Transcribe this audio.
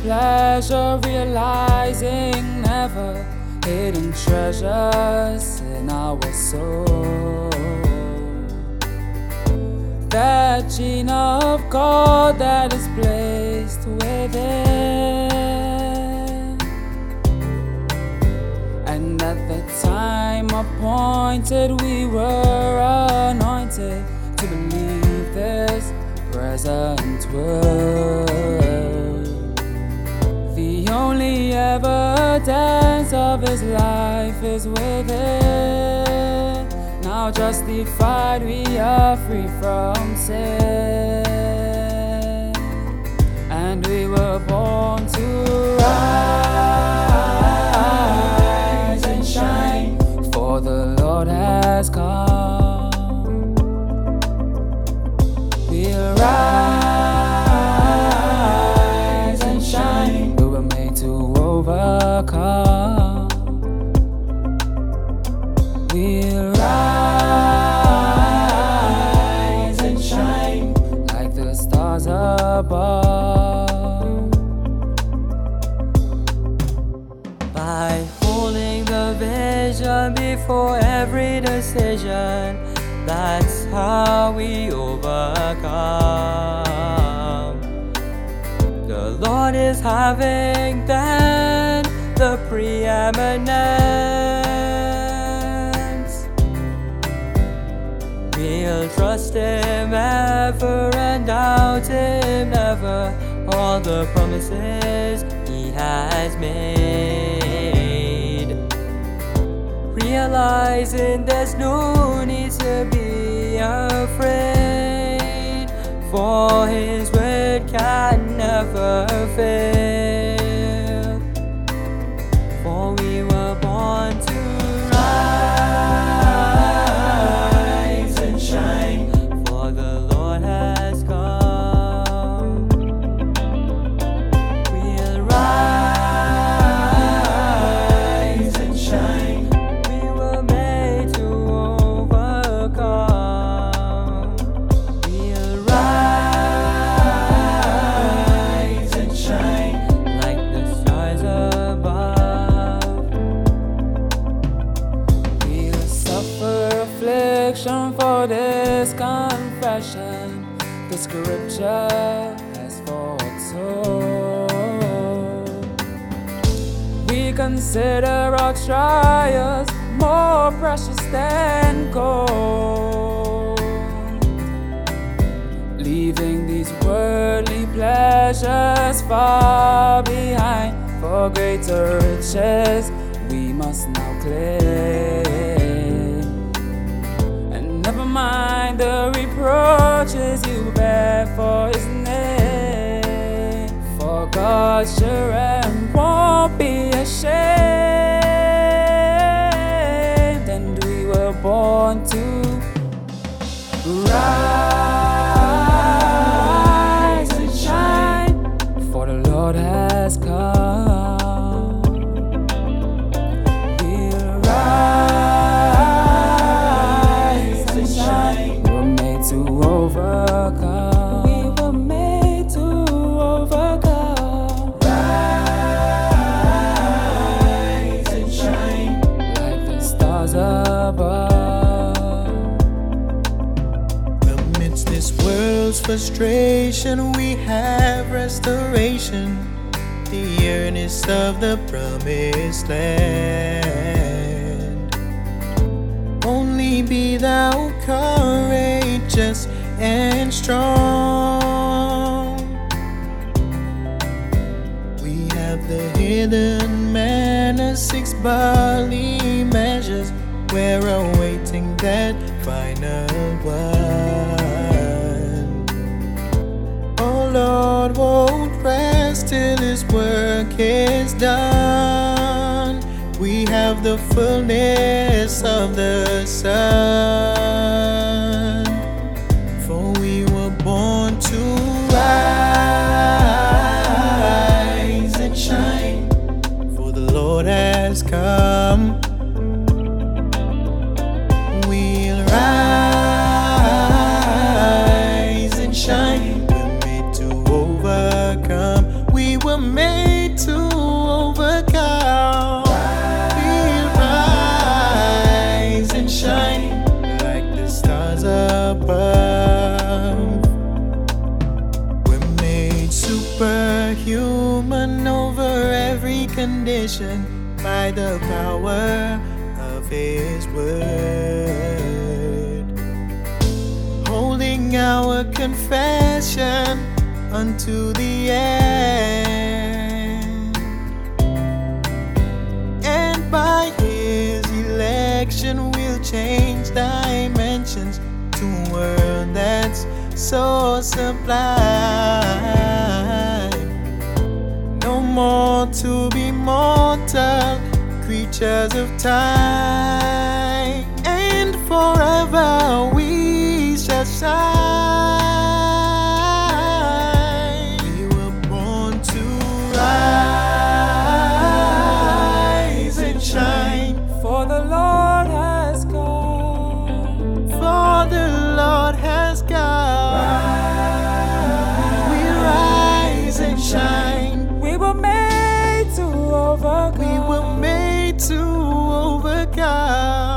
pleasure, realizing never hidden treasures in our soul. That gene of God that is placed within, and at the time appointed we were anointed to believe this present world. The only evidence of his life is within. Now justified, we are free from sin, and we were born to rise and shine, for the Lord has come. We'll rise and shine, we were made to overcome. We'll rise and shine like the stars above. By holding the vision before every decision, that's how we overcome. The Lord is having then the preeminence. We'll trust him ever and doubt him never, all the promises he has made. Realizing there's no need to be afraid, for his word can never fail. For we were born to rise and shine, for the Lord has come. We'll rise and shine, we were made to overcome. We'll rise and shine like the stars above. We'll suffer affliction for this confession, the scripture has foretold. We consider our trials more precious than gold, leaving these worldly pleasures far behind. For greater riches we must now claim, and never mind the reproaches you bear for his name, for God sure and won't be ashamed. And we were born to rise and shine, for the Lord has come. We'll rise and shine, we were made to overcome. We were made to overcome. Rise and shine like the stars above. Amidst this world's frustration, we have restoration, the earnest of the promised land. Only be thou courageous and strong. We have the hidden manna, 6 barley measures, we're awaiting that final one. Oh Lord, won't rest till his work is done. We have the fullness of the sun, for we were born to rise and shine, for the Lord has come. We'll rise and shine, we're made to overcome. We were made salvation by the power of His word, holding our confession unto the end, and by His election we'll change dimensions to a world that's so sublime. No more to be mortal creatures of time, and forever we shall shine. We were born to rise and shine, For the Lord has come. for the Lord has come. We rise and shine. We were made to overcome. We were made to overcome.